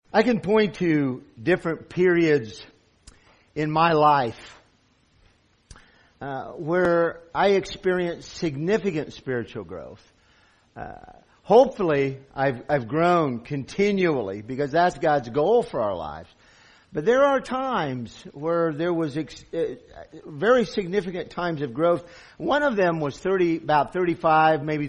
I can point to different periods in my life where I experienced significant spiritual growth. Hopefully, I've grown continually because that's God's goal for our lives. But there are times where there was very significant times of growth. One of them was about 35, maybe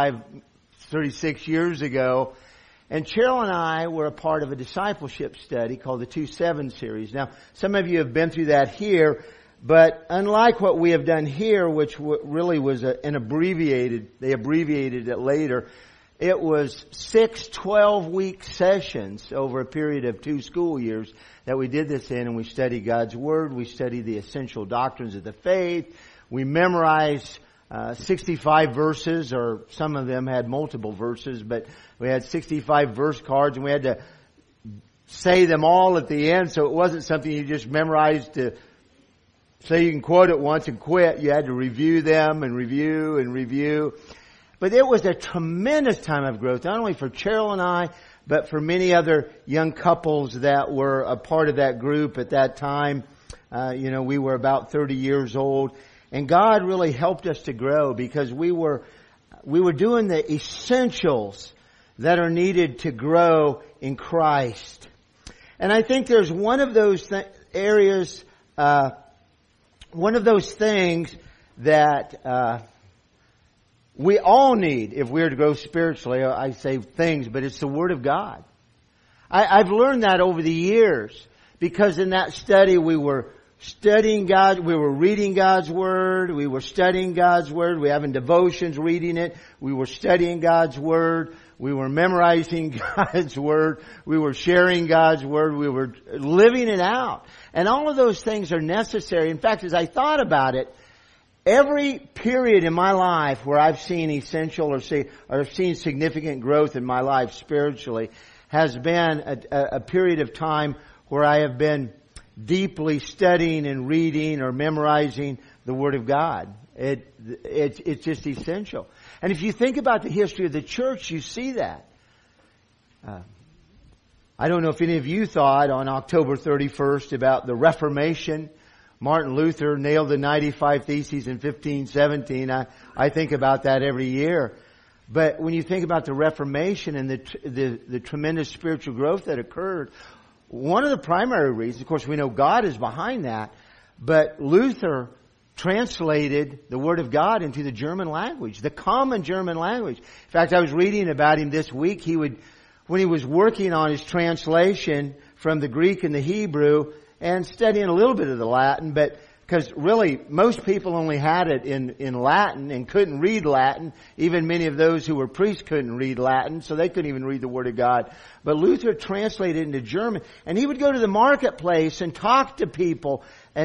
36 years ago. And Cheryl and I were a part of a discipleship study called the 2-7 series. Now, some of you have been through that here, but unlike what we have done here, which really was they abbreviated it later, it was 6 12-week sessions over a period of 2 school years that we did this in, and we studied God's Word, we studied the essential doctrines of the faith, we memorized 65 verses, or some of them had multiple verses, but we had 65 verse cards and we had to say them all at the end, so it wasn't something you just memorized to say you can quote it once and quit. You had to review them and review and review. But it was a tremendous time of growth, not only for Cheryl and I, but for many other young couples that were a part of that group at that time. We were about 30 years old. And God really helped us to grow because we were doing the essentials that are needed to grow in Christ. And I think there's one of those areas, one of those things that we all need if we're to grow spiritually. I say things, but it's the Word of God. I've learned that over the years because in that study we were studying God, we were reading God's Word, we were studying God's Word, we were having devotions, reading it, we were studying God's Word, we were memorizing God's Word, we were sharing God's Word, we were living it out. And all of those things are necessary. In fact, as I thought about it, every period in my life where I've seen essential or seen significant growth in my life spiritually has been a period of time where I have been deeply studying and reading or memorizing the Word of God. It's just essential. And if you think about the history of the church, you see that. I don't know if any of you thought on October 31st about the Reformation. Martin Luther nailed the 95 Theses in 1517. I think about that every year. But when you think about the Reformation and the tremendous spiritual growth that occurred, one of the primary reasons, of course we know God is behind that, but Luther translated the Word of God into the German language, the common German language. In fact, I was reading about him this week. When he was working on his translation from the Greek and the Hebrew and studying a little bit of the Latin, but because really most people only had it in Latin and couldn't read Latin. Even many of those who were priests couldn't read Latin, so they couldn't even read the Word of God. But Luther translated it into German, and he would go to the marketplace and talk to people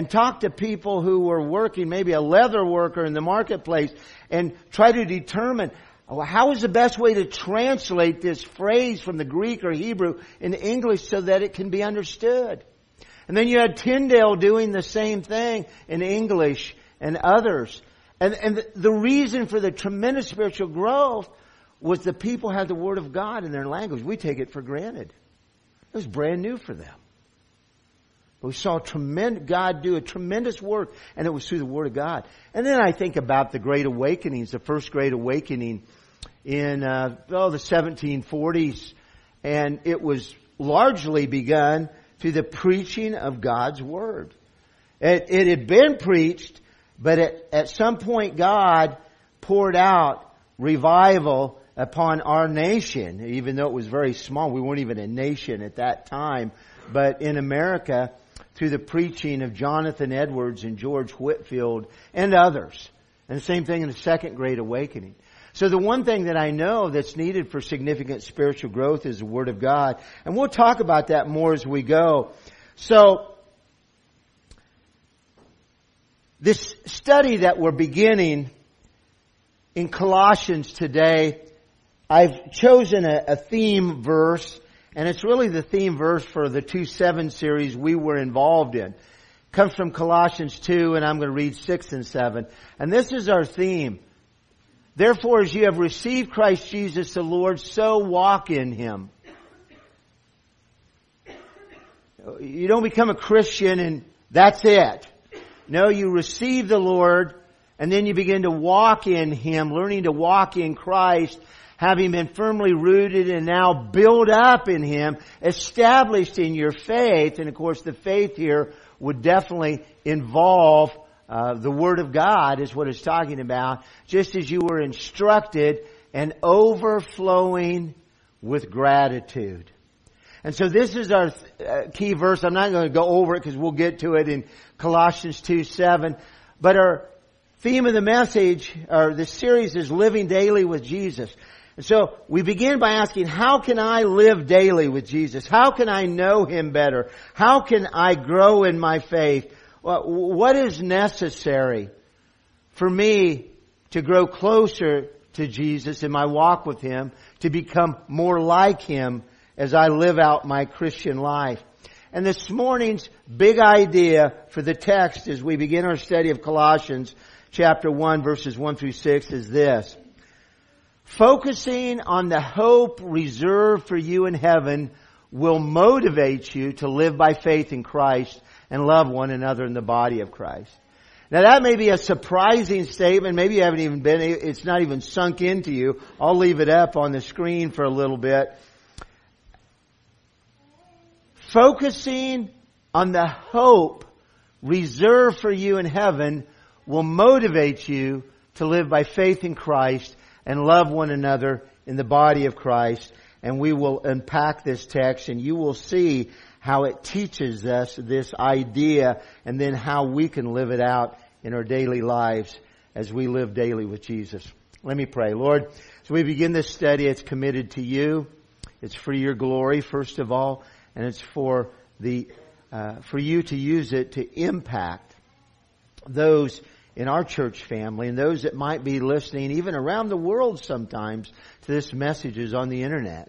who were working, maybe a leather worker in the marketplace, and try to determine how is the best way to translate this phrase from the Greek or Hebrew into English so that it can be understood. And then you had Tyndale doing the same thing in English and others. And the reason for the tremendous spiritual growth was the people had the Word of God in their language. We take it for granted. It was brand new for them. But we saw God do a tremendous work, and it was through the Word of God. And then I think about the Great Awakenings, the first Great Awakening in the 1740s. And it was largely begun through the preaching of God's Word. It had been preached, but at some point God poured out revival upon our nation, even though it was very small. We weren't even a nation at that time. But in America, through the preaching of Jonathan Edwards and George Whitefield and others. And the same thing in the Second Great Awakening. So the one thing that I know that's needed for significant spiritual growth is the Word of God. And we'll talk about that more as we go. So, this study that we're beginning in Colossians today, I've chosen a theme verse, and it's really the theme verse for the 2-7 series we were involved in. It comes from Colossians 2, and I'm going to read 6 and 7. And this is our theme. Therefore, as you have received Christ Jesus the Lord, so walk in Him. You don't become a Christian and that's it. No, you receive the Lord and then you begin to walk in Him, learning to walk in Christ, having been firmly rooted and now built up in Him, established in your faith. And of course the faith here would definitely involve the Word of God is what it's talking about. Just as you were instructed and overflowing with gratitude. And so this is our key verse. I'm not going to go over it because we'll get to it in Colossians 2:7. But our theme of the message, or the series, is living daily with Jesus. And so we begin by asking, how can I live daily with Jesus? How can I know Him better? How can I grow in my faith? What is necessary for me to grow closer to Jesus in my walk with Him, to become more like Him as I live out my Christian life? And this morning's big idea for the text as we begin our study of Colossians chapter 1 verses 1 through 6 is this. Focusing on the hope reserved for you in heaven will motivate you to live by faith in Christ and love one another in the body of Christ. Now that may be a surprising statement. Maybe you haven't even it's not even sunk into you. I'll leave it up on the screen for a little bit. Focusing on the hope reserved for you in heaven will motivate you to live by faith in Christ and love one another in the body of Christ. And we will unpack this text and you will see how it teaches us this idea and then how we can live it out in our daily lives as we live daily with Jesus. Let me pray. Lord, as we begin this study, it's committed to you. It's for your glory, first of all. And it's for you to use it to impact those in our church family and those that might be listening even around the world sometimes to these messages on the internet.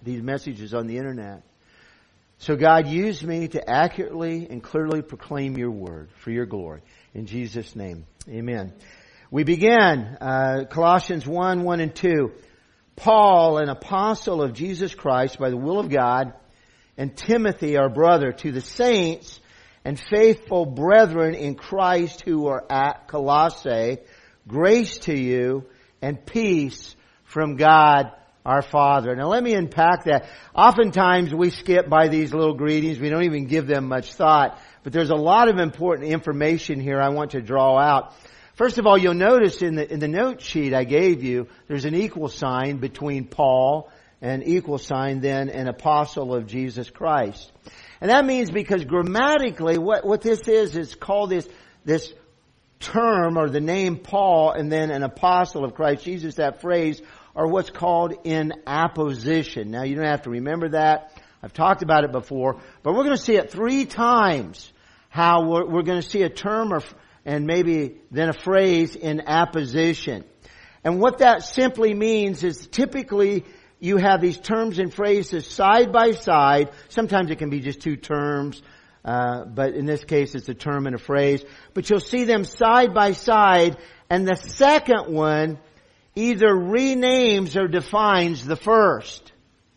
So God, use me to accurately and clearly proclaim your word for your glory. In Jesus' name, amen. We begin Colossians 1 and 2. Paul, an apostle of Jesus Christ by the will of God, and Timothy, our brother, to the saints and faithful brethren in Christ who are at Colossae, grace to you and peace from God our Father. Now let me unpack that. Oftentimes we skip by these little greetings. We don't even give them much thought. But there's a lot of important information here I want to draw out. First of all, you'll notice in the note sheet I gave you, there's an equal sign between Paul and equal sign then an apostle of Jesus Christ. And that means because grammatically what this is called this term or the name Paul and then an apostle of Christ Jesus, that phrase, are what's called in apposition. Now you don't have to remember that. I've talked about it before, but we're going to see it 3 times how we're going to see a term and maybe then a phrase in apposition. And what that simply means is typically you have these terms and phrases side by side. Sometimes it can be just 2 terms, but in this case it's a term and a phrase. But you'll see them side by side, and the second one either renames or defines the first.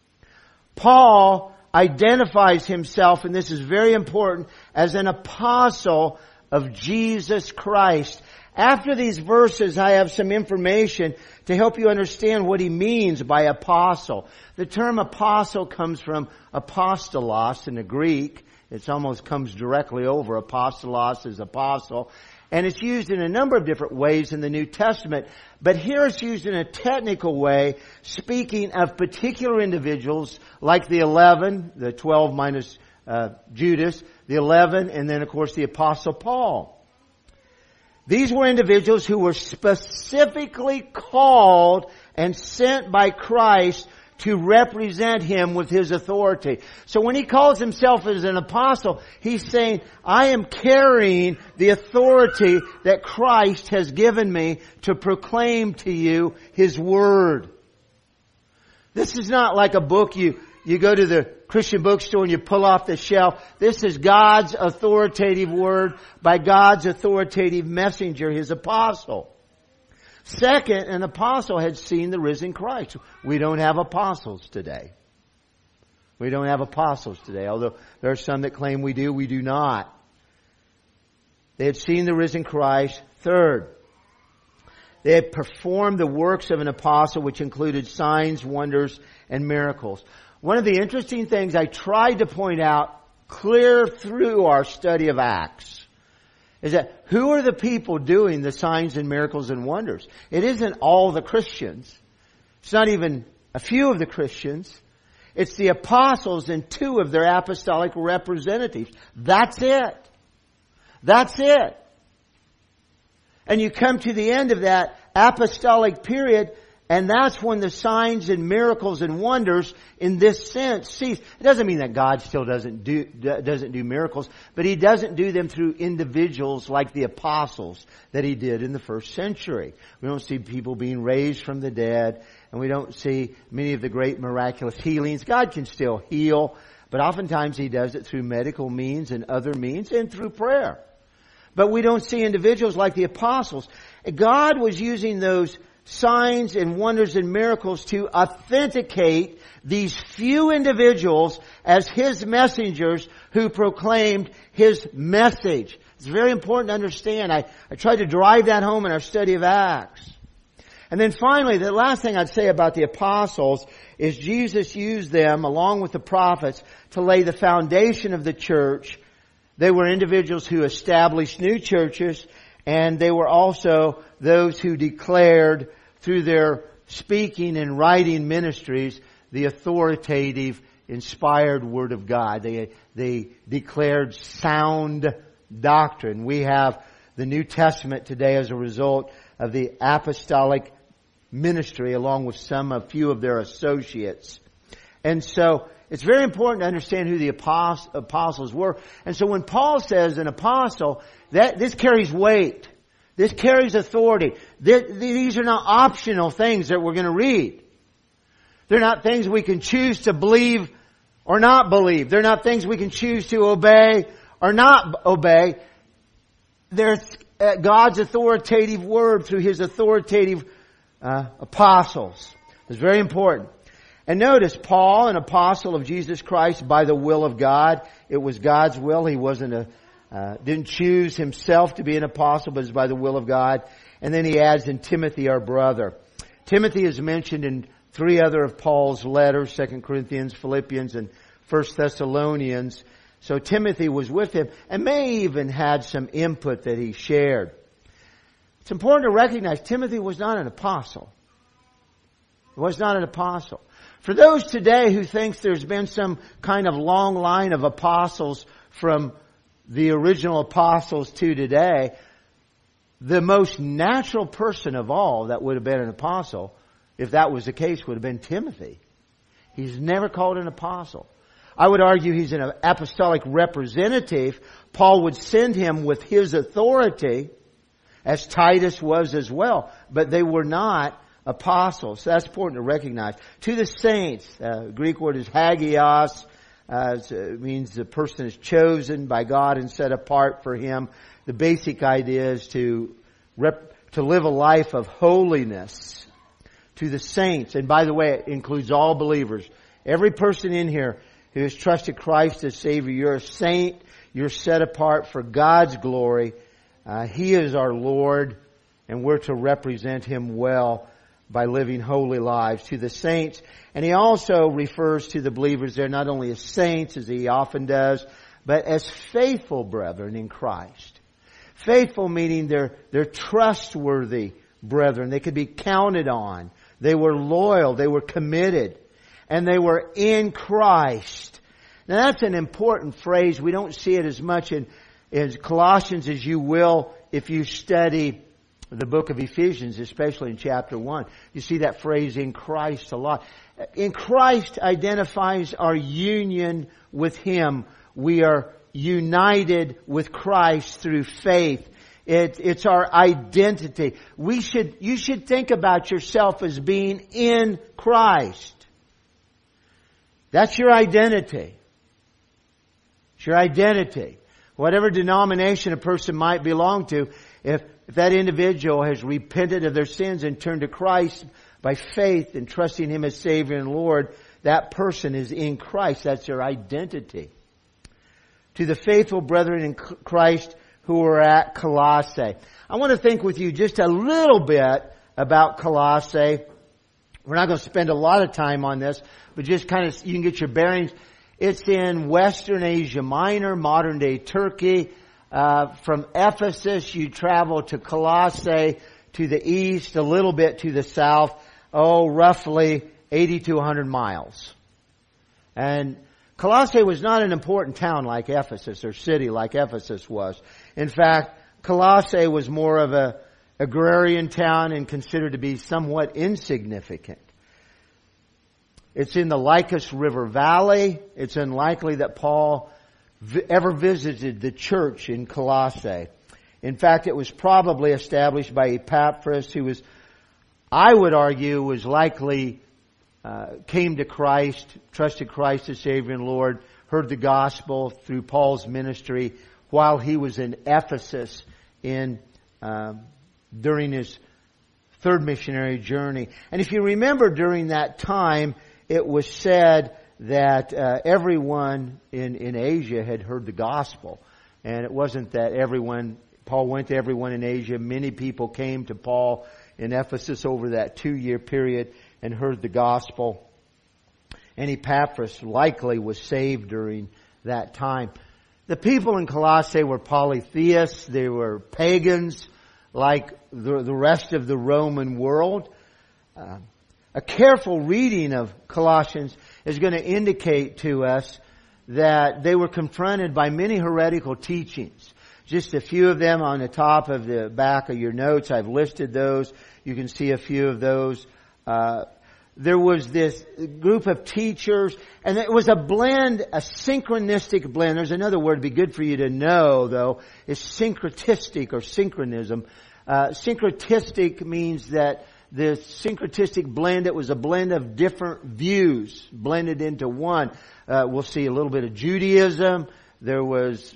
Paul identifies himself, and this is very important, as an apostle of Jesus Christ. After these verses, I have some information to help you understand what he means by apostle. The term apostle comes from apostolos in the Greek. It almost comes directly over. Apostolos is apostle. And it's used in a number of different ways in the New Testament. But here it's used in a technical way, speaking of particular individuals like the 11, the 12 minus Judas, the 11, and then of course the Apostle Paul. These were individuals who were specifically called and sent by Christ to represent Him with His authority. So when he calls himself as an apostle, he's saying, I am carrying the authority that Christ has given me to proclaim to you His Word. This is not like a book you go to the Christian bookstore and you pull off the shelf. This is God's authoritative Word by God's authoritative messenger, His apostle. Second, an apostle had seen the risen Christ. We don't have apostles today. We don't have apostles today, although there are some that claim we do not. They had seen the risen Christ. Third, they had performed the works of an apostle, which included signs, wonders, and miracles. One of the interesting things I tried to point out clear through our study of Acts is that who are the people doing the signs and miracles and wonders? It isn't all the Christians. It's not even a few of the Christians. It's the apostles and 2 of their apostolic representatives. That's it. That's it. And you come to the end of that apostolic period, and that's when the signs and miracles and wonders in this sense cease. It doesn't mean that God still doesn't do miracles, but He doesn't do them through individuals like the apostles that He did in the first century. We don't see people being raised from the dead, and we don't see many of the great miraculous healings. God can still heal, but oftentimes He does it through medical means and other means and through prayer. But we don't see individuals like the apostles. God was using those signs and wonders and miracles to authenticate these few individuals as His messengers who proclaimed His message. It's very important to understand. I tried to drive that home in our study of Acts. And then finally, the last thing I'd say about the apostles is Jesus used them along with the prophets to lay the foundation of the church. They were individuals who established new churches, and they were also those who declared through their speaking and writing ministries the authoritative, inspired Word of God. They declared sound doctrine. We have the New Testament today as a result of the apostolic ministry along with a few of their associates. And so it's very important to understand who the apostles were. And so when Paul says an apostle, this carries weight. This carries authority. These are not optional things that we're going to read. They're not things we can choose to believe or not believe. They're not things we can choose to obey or not obey. They're God's authoritative word through His authoritative apostles. It's very important. And notice, Paul, an apostle of Jesus Christ by the will of God. It was God's will. He didn't choose himself to be an apostle, but it's by the will of God. And then he adds in Timothy, our brother. Timothy is mentioned in 3 other of Paul's letters, 2 Corinthians, Philippians, and 1 Thessalonians. So Timothy was with him and may even had some input that he shared. It's important to recognize Timothy was not an apostle. He was not an apostle. For those today who thinks there's been some kind of long line of apostles from the original apostles to today, the most natural person of all that would have been an apostle, if that was the case, would have been Timothy. He's never called an apostle. I would argue he's an apostolic representative. Paul would send him with his authority, as Titus was as well, but they were not apostles. That's important to recognize. To the saints, Greek word is hagios. It means the person is chosen by God and set apart for Him. The basic idea is to live a life of holiness. To the saints, and by the way, it includes all believers. Every person in here who has trusted Christ as Savior, you're a saint. You're set apart for God's glory. He is our Lord, and we're to represent Him well by living holy lives. To the saints. And he also refers to the believers there not only as saints, as he often does, but as faithful brethren in Christ. Faithful meaning they're trustworthy brethren. They could be counted on. They were loyal. They were committed. And they were in Christ. Now that's an important phrase. We don't see it as much in Colossians as you will if you study the book of Ephesians, especially in chapter 1. You see that phrase in Christ a lot. In Christ identifies our union with Him. We are united with Christ through faith. It's our identity. You should think about yourself as being in Christ. That's your identity. It's your identity. Whatever denomination a person might belong to, if that individual has repented of their sins and turned to Christ by faith and trusting Him as Savior and Lord, that person is in Christ. That's their identity. To the faithful brethren in Christ who are at Colossae. I want to think with you just a little bit about Colossae. We're not going to spend a lot of time on this, but just kind of, you can get your bearings. It's in Western Asia Minor, modern day Turkey. From Ephesus, you travel to Colossae, to the east, a little bit to the south, roughly 80 to 100 miles. And Colossae was not an important town like Ephesus, or city like Ephesus was. In fact, Colossae was more of a agrarian town and considered to be somewhat insignificant. It's in the Lycus River Valley. It's unlikely that Paul ever visited the church in Colossae. In fact, it was probably established by Epaphras, who was, I would argue, was likely came to Christ, trusted Christ as Savior and Lord, heard the gospel through Paul's ministry while he was in Ephesus during his third missionary journey. And if you remember, during that time, it was said that everyone in Asia had heard the gospel. And it wasn't that Paul went to everyone in Asia. Many people came to Paul in Ephesus over that 2-year period and heard the gospel. And Epaphras likely was saved during that time. The people in Colossae were polytheists. They were pagans like the rest of the Roman world. A careful reading of Colossians is going to indicate to us that they were confronted by many heretical teachings. Just a few of them on the top of the back of your notes. I've listed those. You can see a few of those. There was this group of teachers, and it was a blend, a synchronistic blend. There's another word that'd be good for you to know, though, is syncretistic or synchronism. Syncretistic means that the syncretistic blend, it was a blend of different views blended into one. We'll see a little bit of Judaism. There was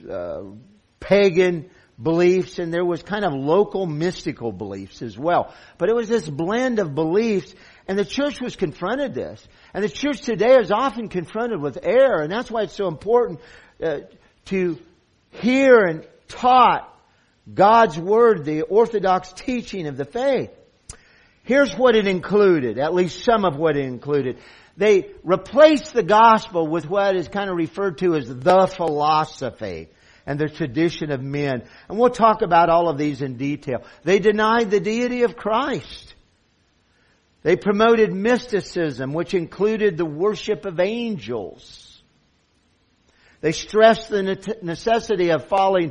pagan beliefs, and there was kind of local mystical beliefs as well. But it was this blend of beliefs, and the church was confronted this. And the church today is often confronted with error, and that's why it's so important to hear and taught God's Word, the orthodox teaching of the faith. Here's what it included, at least some of what it included. They replaced the gospel with what is kind of referred to as the philosophy and the tradition of men. And we'll talk about all of these in detail. They denied the deity of Christ. They promoted mysticism, which included the worship of angels. They stressed the necessity of following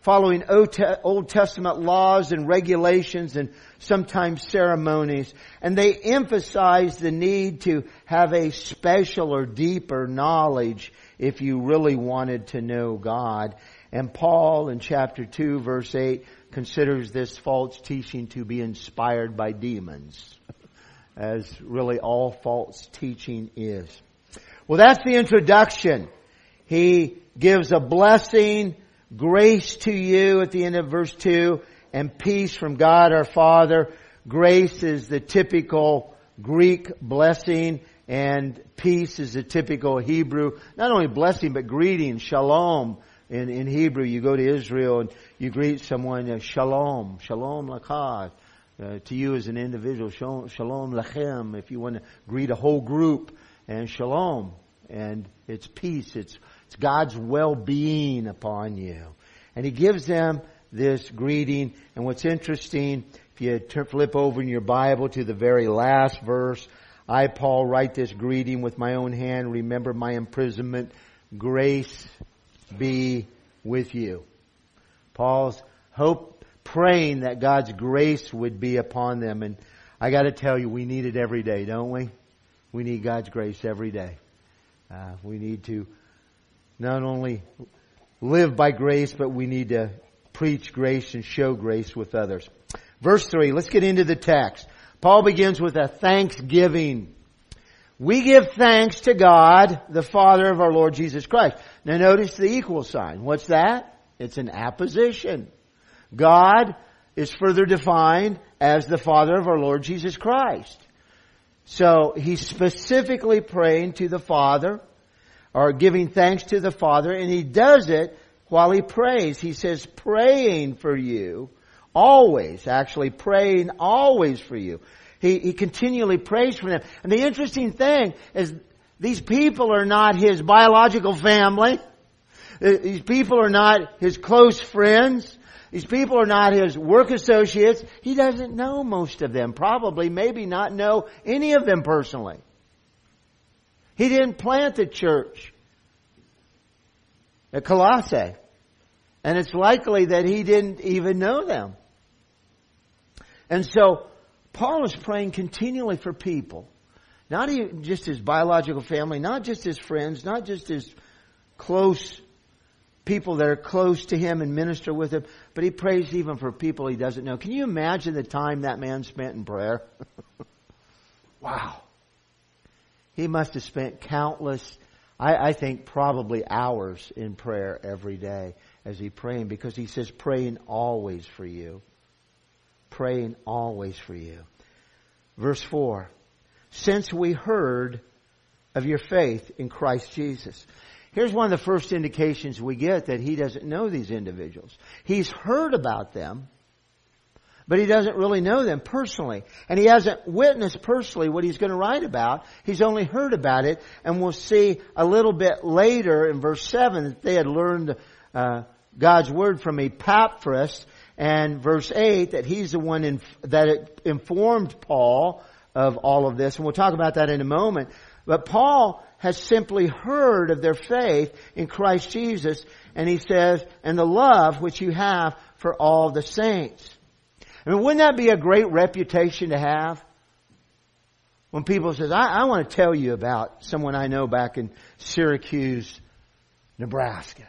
Old Testament laws and regulations and sometimes ceremonies. And they emphasized the need to have a special or deeper knowledge if you really wanted to know God. And Paul in chapter 2 verse 8 considers this false teaching to be inspired by demons, as really all false teaching is. Well, that's the introduction. He gives a blessing, grace to you at the end of verse 2, and peace from God our Father. Grace is the typical Greek blessing, and peace is the typical Hebrew, not only blessing, but greeting, shalom. In Hebrew, you go to Israel and you greet someone, shalom, shalom lakad. To you as an individual, shalom lachem, if you want to greet a whole group, and shalom. And it's peace, it's God's well-being upon you. And He gives them this greeting. And what's interesting, if you flip over in your Bible to the very last verse, I, Paul, write this greeting with my own hand. Remember my imprisonment. Grace be with you. Paul's praying that God's grace would be upon them. And I got to tell you, we need it every day, don't we? We need God's grace every day. We need to not only live by grace, but we need to preach grace and show grace with others. Verse 3, let's get into the text. Paul begins with a thanksgiving. We give thanks to God, the Father of our Lord Jesus Christ. Now notice the equal sign. What's that? It's an apposition. God is further defined as the Father of our Lord Jesus Christ. So he's specifically praying to the Father, or giving thanks to the Father, and he does it while he prays. He says, praying for you, always, actually praying always for you. He continually prays for them. And the interesting thing is, these people are not his biological family. These people are not his close friends. These people are not his work associates. He doesn't know most of them. Probably, maybe not know any of them personally. He didn't plant the church at Colossae. And it's likely that he didn't even know them. And so, Paul is praying continually for people. Not even just his biological family, not just his friends, not just his close people that are close to him and minister with him, but he prays even for people he doesn't know. Can you imagine the time that man spent in prayer? Wow. He must have spent countless, I think probably hours in prayer every day as he praying, because he says praying always for you. Praying always for you. Verse 4. Since we heard of your faith in Christ Jesus. Here's one of the first indications we get that he doesn't know these individuals. He's heard about them, but he doesn't really know them personally. And he hasn't witnessed personally what he's going to write about. He's only heard about it. And we'll see a little bit later in verse 7 that they had learned God's word from Epaphras. And verse 8 that he's the one that informed Paul of all of this. And we'll talk about that in a moment. But Paul has simply heard of their faith in Christ Jesus. And he says, and the love which you have for all the saints. I mean, wouldn't that be a great reputation to have? When people say, I want to tell you about someone I know back in Syracuse, Nebraska.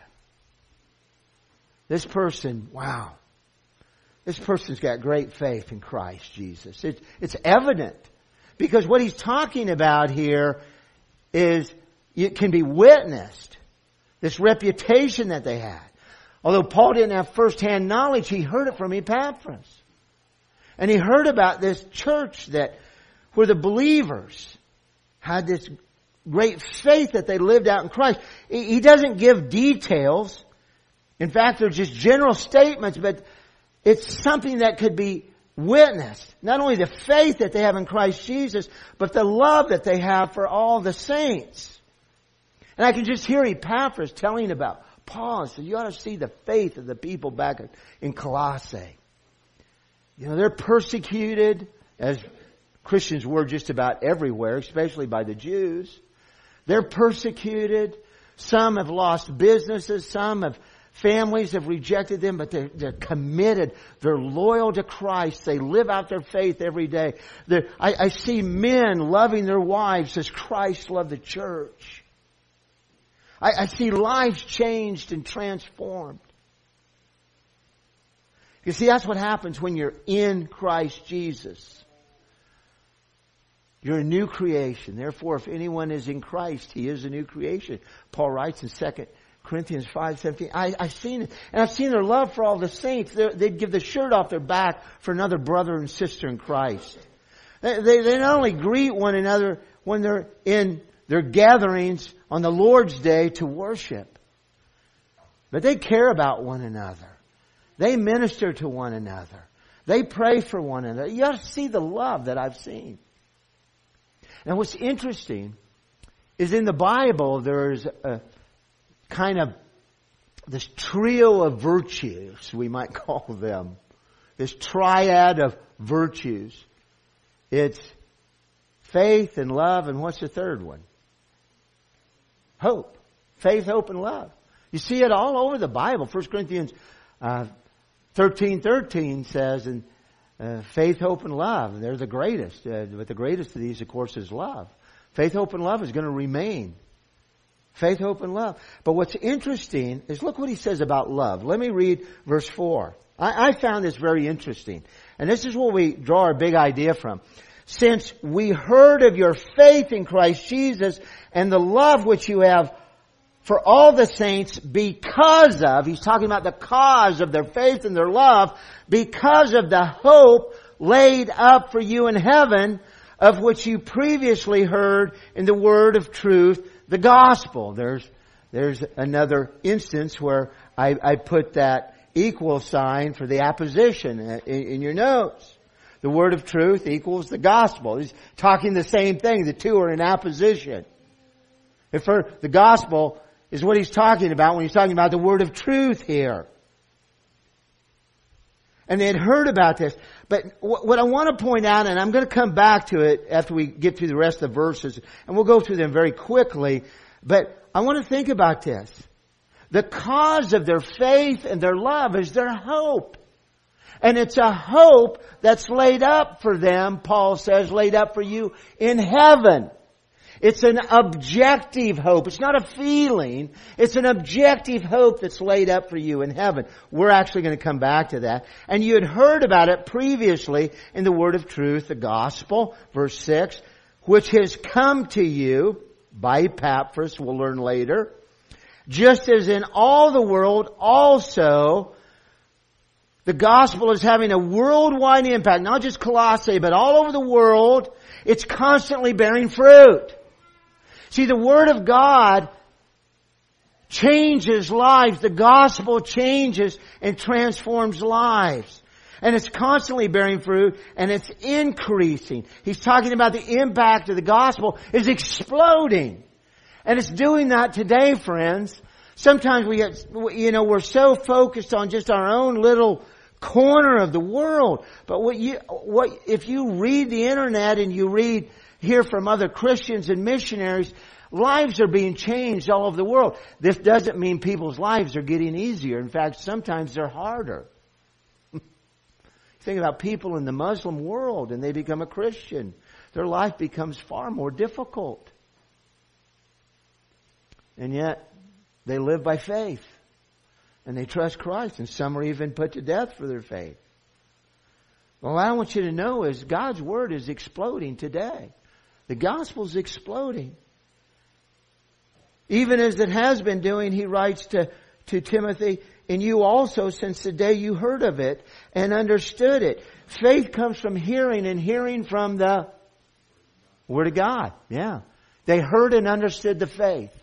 This person, wow. This person's got great faith in Christ Jesus. It's evident. Because what he's talking about here is, it can be witnessed. This reputation that they had. Although Paul didn't have first-hand knowledge, he heard it from Epaphras. And he heard about this church where the believers had this great faith that they lived out in Christ. He doesn't give details. In fact, they're just general statements, but it's something that could be witnessed. Not only the faith that they have in Christ Jesus, but the love that they have for all the saints. And I can just hear Epaphras telling about Paul. So you ought to see the faith of the people back in Colossae. You know, they're persecuted, as Christians were just about everywhere, especially by the Jews. They're persecuted. Some have lost businesses. Families have rejected them, but they're committed. They're loyal to Christ. They live out their faith every day. I see men loving their wives as Christ loved the church. I see lives changed and transformed. You see, that's what happens when you're in Christ Jesus. You're a new creation. Therefore, if anyone is in Christ, he is a new creation. Paul writes in 2 Corinthians 5:17. I've seen it. And I've seen their love for all the saints. They'd give the shirt off their back for another brother and sister in Christ. They not only greet one another when they're in their gatherings on the Lord's Day to worship, but they care about one another. They minister to one another. They pray for one another. You ought to see the love that I've seen. Now what's interesting is in the Bible there's a kind of this trio of virtues, we might call them. This triad of virtues. It's faith and love, and what's the third one? Hope. Faith, hope, and love. You see it all over the Bible. 1 Corinthians 13:13 says, and faith, hope, and love. They're the greatest. But the greatest of these, of course, is love. Faith, hope, and love is going to remain. Faith, hope, and love. But what's interesting is look what he says about love. Let me read verse 4. I found this very interesting. And this is where we draw our big idea from. Since we heard of your faith in Christ Jesus and the love which you have for all the saints because of, he's talking about the cause of their faith and their love, because of the hope laid up for you in heaven, of which you previously heard in the word of truth, the gospel. There's another instance where I put that equal sign for the apposition in your notes. The word of truth equals the gospel. He's talking the same thing. The two are in apposition. And for the gospel is what he's talking about when he's talking about the word of truth here. And they had heard about this. But what I want to point out, and I'm going to come back to it after we get through the rest of the verses, and we'll go through them very quickly, but I want to think about this. The cause of their faith and their love is their hope. And it's a hope that's laid up for them, Paul says, laid up for you in heaven. It's an objective hope. It's not a feeling. It's an objective hope that's laid up for you in heaven. We're actually going to come back to that. And you had heard about it previously in the word of truth, the gospel, verse 6, which has come to you by Epaphras, we'll learn later, just as in all the world also the gospel is having a worldwide impact, not just Colossae, but all over the world. It's constantly bearing fruit. See, the Word of God changes lives. The gospel changes and transforms lives. And it's constantly bearing fruit, and it's increasing. He's talking about the impact of the gospel is exploding. And it's doing that today, friends. Sometimes we're so focused on just our own little corner of the world. But if you read the internet and you hear from other Christians and missionaries, lives are being changed all over the world. This doesn't mean people's lives are getting easier. In fact, sometimes they're harder. Think about people in the Muslim world and they become a Christian. Their life becomes far more difficult. And yet, they live by faith. And they trust Christ. And some are even put to death for their faith. Well, what I want you to know is God's Word is exploding today. The gospel is exploding. Even as it has been doing, he writes to Timothy, and you also, since the day you heard of it and understood it. Faith comes from hearing, and hearing from the Word of God. Yeah. They heard and understood the faith.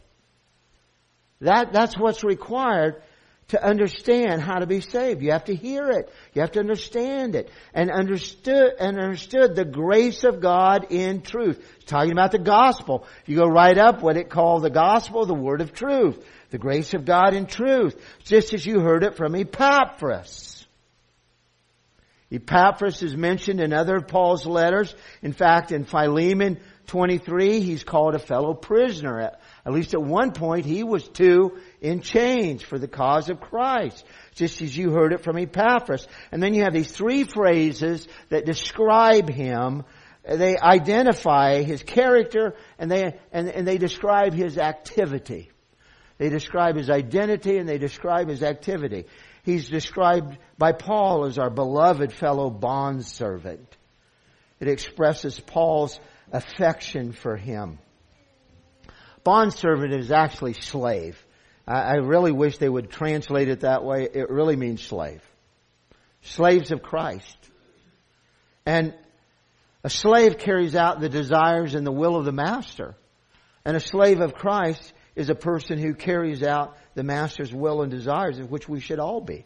That's what's required to understand how to be saved. You have to hear it. You have to understand it. And understood the grace of God in truth. It's talking about the gospel. You go right up what it called the gospel, the word of truth. The grace of God in truth. Just as you heard it from Epaphras. Epaphras is mentioned in other of Paul's letters. In fact, in Philemon 23, he's called a fellow prisoner. At least at one point, he was too in chains for the cause of Christ. Just as you heard it from Epaphras. And then you have these three phrases that describe him. They identify his character and they describe his activity. They describe his identity and they describe his activity. He's described by Paul as our beloved fellow bondservant. It expresses Paul's affection for him. Bondservant is actually slave. I really wish they would translate it that way. It really means slave. Slaves of Christ. And a slave carries out the desires and the will of the master. And a slave of Christ is a person who carries out the master's will and desires, of which we should all be.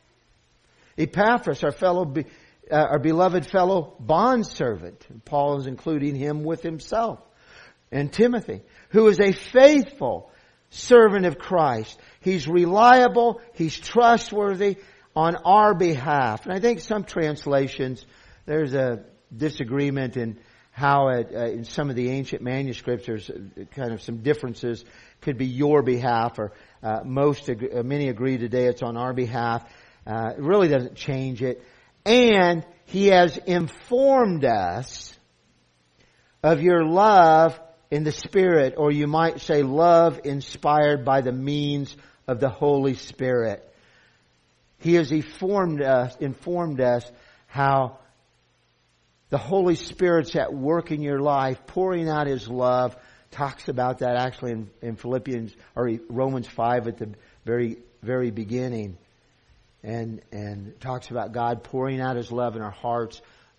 Epaphras, our beloved fellow bondservant. Paul is including him with himself. And Timothy, who is a faithful servant of Christ. He's reliable. He's trustworthy on our behalf. And I think some translations, there's a disagreement in how in some of the ancient manuscripts there's kind of some differences. Could be your behalf, or many agree today it's on our behalf. It really doesn't change it. And he has informed us of your love in the Spirit, or you might say love inspired by the means of the Holy Spirit. He has informed us how the Holy Spirit's at work in your life, pouring out His love. Talks about that actually in Philippians or Romans 5 at the very, very beginning. And talks about God pouring out His love in our hearts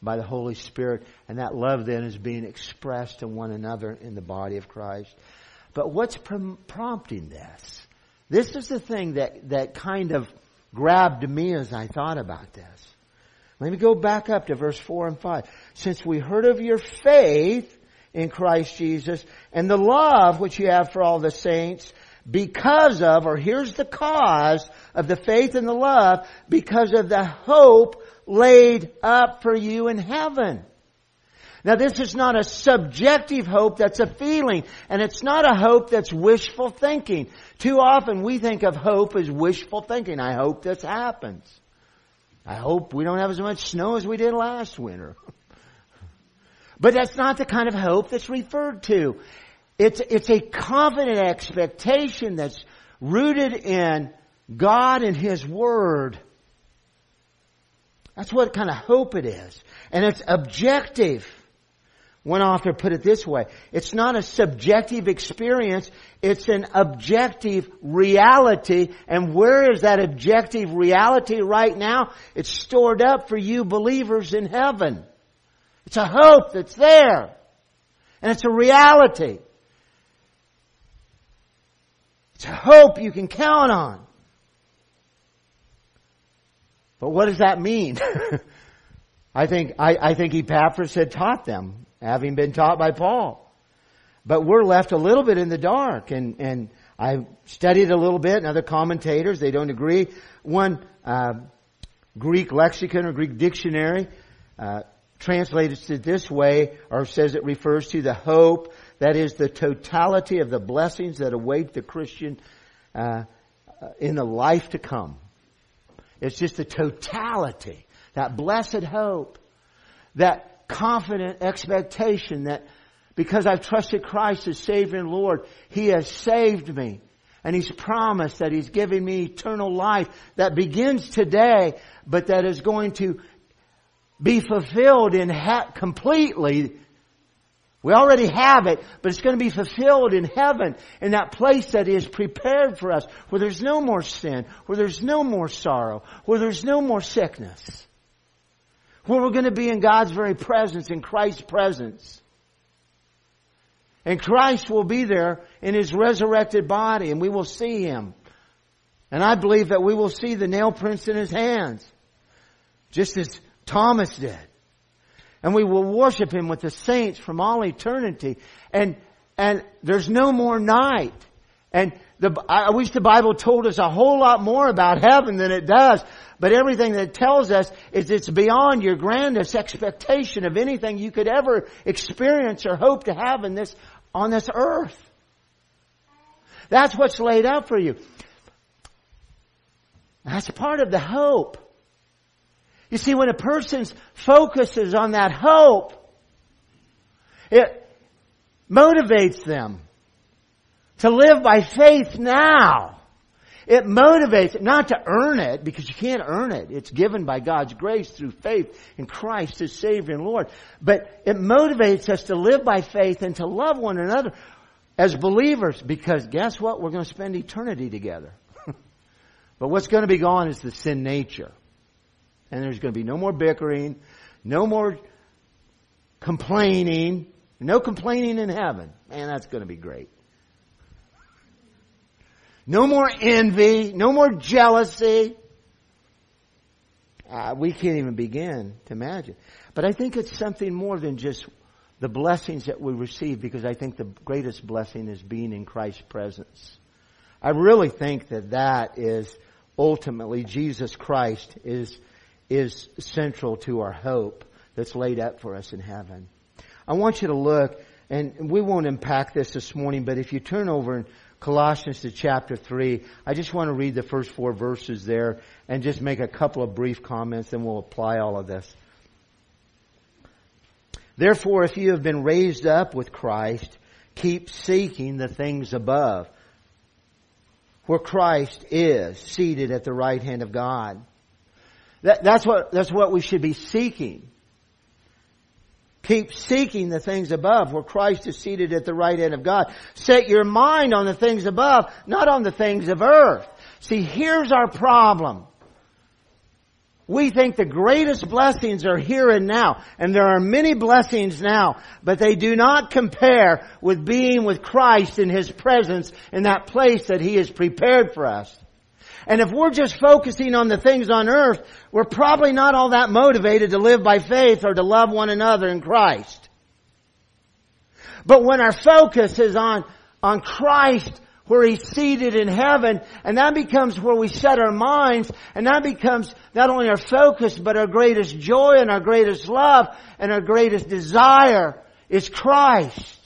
by the Holy Spirit. And that love then is being expressed to one another in the body of Christ. But what's prompting this? This is the thing that kind of grabbed me as I thought about this. Let me go back up to verse 4 and 5. Since we heard of your faith in Christ Jesus and the love which you have for all the saints, because of, or here's the cause of the faith and the love, because of the hope laid up for you in heaven. Now this is not a subjective hope that's a feeling, and it's not a hope that's wishful thinking. Too often we think of hope as wishful thinking. I hope this happens. I hope we don't have as much snow as we did last winter. But that's not the kind of hope that's referred to. It's a confident expectation that's rooted in God and His Word. That's what kind of hope it is. And it's objective. One author put it this way. It's not a subjective experience. It's an objective reality. And where is that objective reality right now? It's stored up for you believers in heaven. It's a hope that's there. And it's a reality. It's a hope you can count on. But what does that mean? I think Epaphras had taught them, having been taught by Paul. But we're left a little bit in the dark. And I studied a little bit, and other commentators, they don't agree. One Greek lexicon or Greek dictionary translates it this way, or says it refers to the hope, that is the totality of the blessings that await the Christian in the life to come. It's just the totality, that blessed hope, that confident expectation that because I've trusted Christ as Savior and Lord, He has saved me. And He's promised that He's giving me eternal life that begins today, but that is going to be fulfilled completely. We already have it, but it's going to be fulfilled in heaven, in that place that is prepared for us, where there's no more sin, where there's no more sorrow, where there's no more sickness, where we're going to be in God's very presence, in Christ's presence. And Christ will be there in His resurrected body, and we will see Him. And I believe that we will see the nail prints in His hands, just as Thomas did. And we will worship Him with the saints from all eternity. And there's no more night. And I wish the Bible told us a whole lot more about heaven than it does. But everything that it tells us is it's beyond your grandest expectation of anything you could ever experience or hope to have on this earth. That's what's laid out for you. That's part of the hope. You see, when a person focuses on that hope, it motivates them to live by faith now. It motivates, not to earn it, because you can't earn it. It's given by God's grace through faith in Christ as Savior and Lord. But it motivates us to live by faith and to love one another as believers, because guess what? We're going to spend eternity together. But what's going to be gone is the sin nature. And there's going to be no more bickering, no more complaining, no complaining in heaven. Man, that's going to be great. No more envy, no more jealousy. We can't even begin to imagine. But I think it's something more than just the blessings that we receive, because I think the greatest blessing is being in Christ's presence. I really think that is ultimately Jesus Christ is central to our hope that's laid up for us in heaven. I want you to look, and we won't unpack this morning, but if you turn over in Colossians to chapter 3, I just want to read the first 4 verses there and just make a couple of brief comments, and we'll apply all of this. Therefore, if you have been raised up with Christ, keep seeking the things above, where Christ is seated at the right hand of God. That's what we should be seeking. Keep seeking the things above, where Christ is seated at the right hand of God. Set your mind on the things above, not on the things of earth. See, here's our problem. We think the greatest blessings are here and now. And there are many blessings now. But they do not compare with being with Christ in His presence in that place that He has prepared for us. And if we're just focusing on the things on earth, we're probably not all that motivated to live by faith or to love one another in Christ. But when our focus is on Christ, where He's seated in heaven, and that becomes where we set our minds, and that becomes not only our focus, but our greatest joy and our greatest love and our greatest desire is Christ.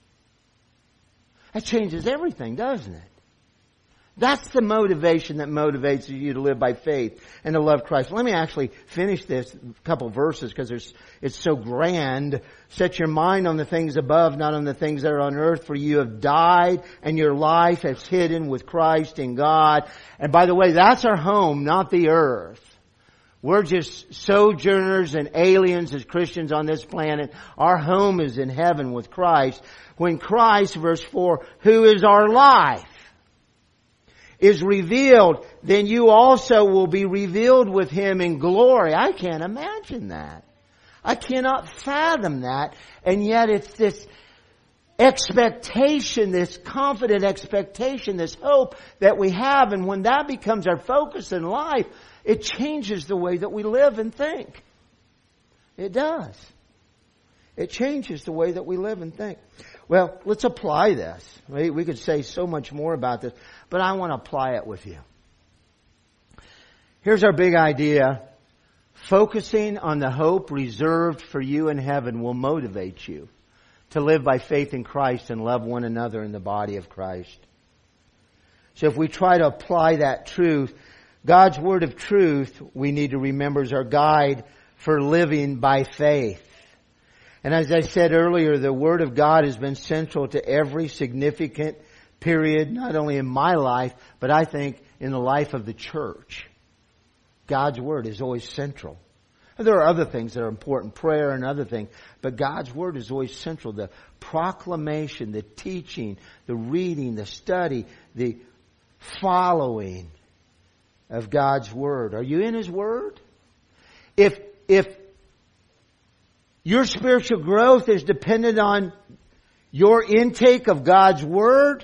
That changes everything, doesn't it? That's the motivation that motivates you to live by faith and to love Christ. Let me actually finish this couple verses because it's so grand. Set your mind on the things above, not on the things that are on earth, for you have died and your life is hidden with Christ in God. And by the way, that's our home, not the earth. We're just sojourners and aliens as Christians on this planet. Our home is in heaven with Christ. When Christ, verse 4, who is our life, is revealed, then you also will be revealed with Him in glory. I can't imagine that. I cannot fathom that. And yet it's this expectation, this confident expectation, this hope that we have. And when that becomes our focus in life, it changes the way that we live and think. It does. It changes the way that we live and think. Well, let's apply this. We could say so much more about this, but I want to apply it with you. Here's our big idea. Focusing on the hope reserved for you in heaven will motivate you to live by faith in Christ and love one another in the body of Christ. So if we try to apply that truth, God's word of truth, we need to remember, is our guide for living by faith. And as I said earlier, the Word of God has been central to every significant period, not only in my life, but I think in the life of the church. God's Word is always central. And there are other things that are important, prayer and other things, but God's Word is always central. The proclamation, the teaching, the reading, the study, the following of God's Word. Are you in His Word? If your spiritual growth is dependent on your intake of God's Word,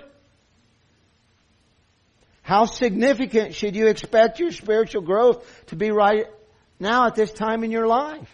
how significant should you expect your spiritual growth to be right now at this time in your life?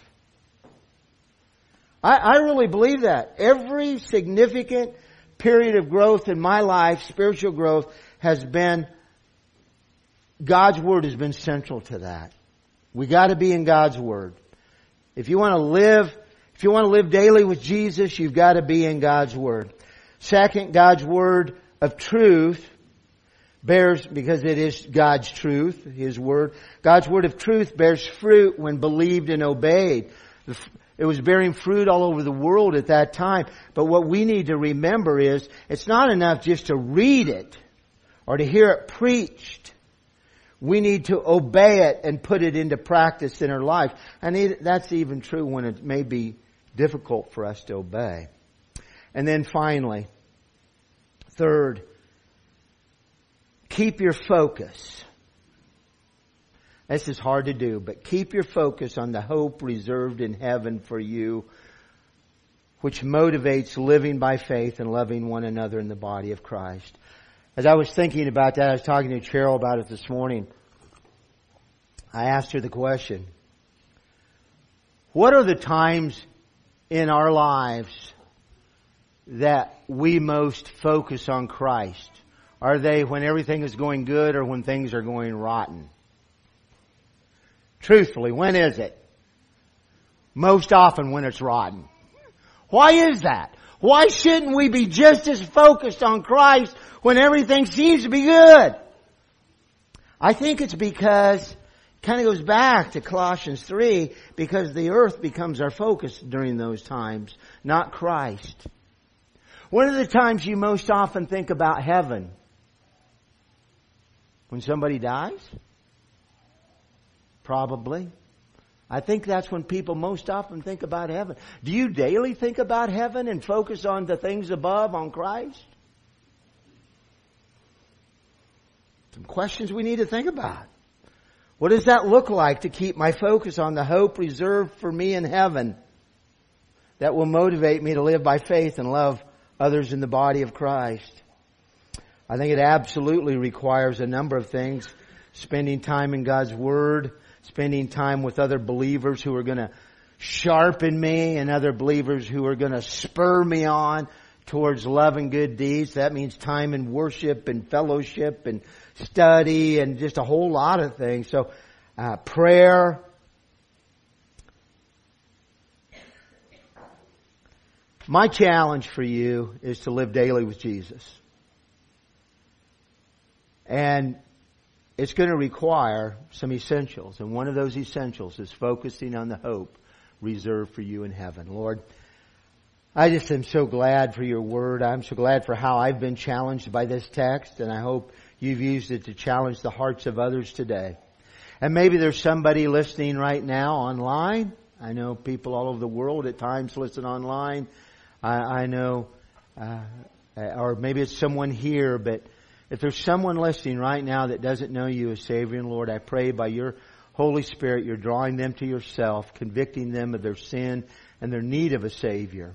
I really believe that. Every significant period of growth in my life, spiritual growth, has been, God's Word has been central to that. We got to be in God's Word. If you want to live daily with Jesus, you've got to be in God's Word. Second, God's Word of truth bears, because it is God's truth, His Word. God's Word of truth bears fruit when believed and obeyed. It was bearing fruit all over the world at that time. But what we need to remember is, it's not enough just to read it or to hear it preached. We need to obey it and put it into practice in our life. And that's even true when it may be difficult for us to obey. And then finally, third, keep your focus. This is hard to do, but keep your focus on the hope reserved in heaven for you, which motivates living by faith and loving one another in the body of Christ. As I was thinking about that, I was talking to Cheryl about it this morning. I asked her the question, what are the times in our lives that we most focus on Christ? Are they when everything is going good or when things are going rotten? Truthfully, when is it? Most often when it's rotten. Why is that? Why shouldn't we be just as focused on Christ when everything seems to be good? I think it's because, it kind of goes back to Colossians 3, because the earth becomes our focus during those times, not Christ. When are the times you most often think about heaven? When somebody dies? Probably. I think that's when people most often think about heaven. Do you daily think about heaven and focus on the things above, on Christ? Some questions we need to think about. What does that look like to keep my focus on the hope reserved for me in heaven that will motivate me to live by faith and love others in the body of Christ? I think it absolutely requires a number of things. Spending time in God's Word, spending time with other believers who are going to sharpen me and other believers who are going to spur me on towards love and good deeds. That means time in worship and fellowship and study and just a whole lot of things. So, prayer. My challenge for you is to live daily with Jesus. And it's going to require some essentials. And one of those essentials is focusing on the hope reserved for you in heaven. Lord, I just am so glad for your word. I'm so glad for how I've been challenged by this text. And I hope you've used it to challenge the hearts of others today. And maybe there's somebody listening right now online. I know people all over the world at times listen online. I know, or maybe it's someone here, but if there's someone listening right now that doesn't know you as Savior and Lord, I pray by your Holy Spirit, you're drawing them to yourself, convicting them of their sin and their need of a Savior.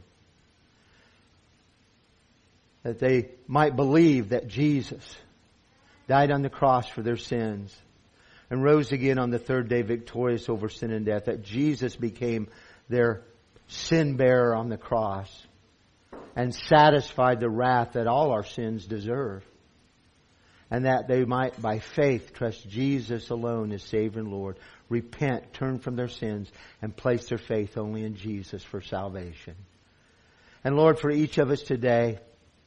That they might believe that Jesus died on the cross for their sins and rose again on the third day victorious over sin and death. That Jesus became their sin bearer on the cross and satisfied the wrath that all our sins deserve. And that they might, by faith, trust Jesus alone as Savior and Lord, repent, turn from their sins, and place their faith only in Jesus for salvation. And Lord, for each of us today,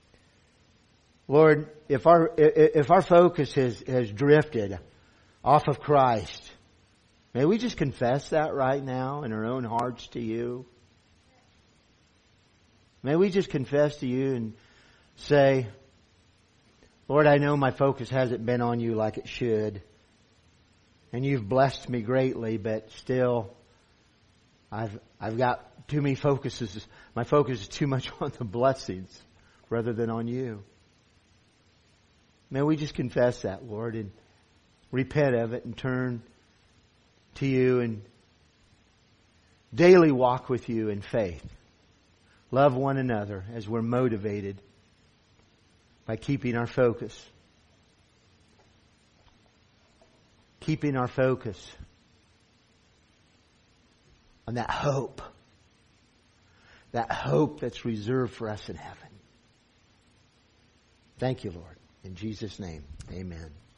Lord, if our focus has drifted off of Christ, may we just confess that right now in our own hearts to you. May we just confess to you and say, Lord, I know my focus hasn't been on you like it should. And you've blessed me greatly, but still, I've got too many focuses. My focus is too much on the blessings rather than on you. May we just confess that, Lord, and repent of it and turn to you and daily walk with you in faith. Love one another as we're motivated by keeping our focus. Keeping our focus on that hope. That hope that's reserved for us in heaven. Thank you, Lord. In Jesus' name, amen.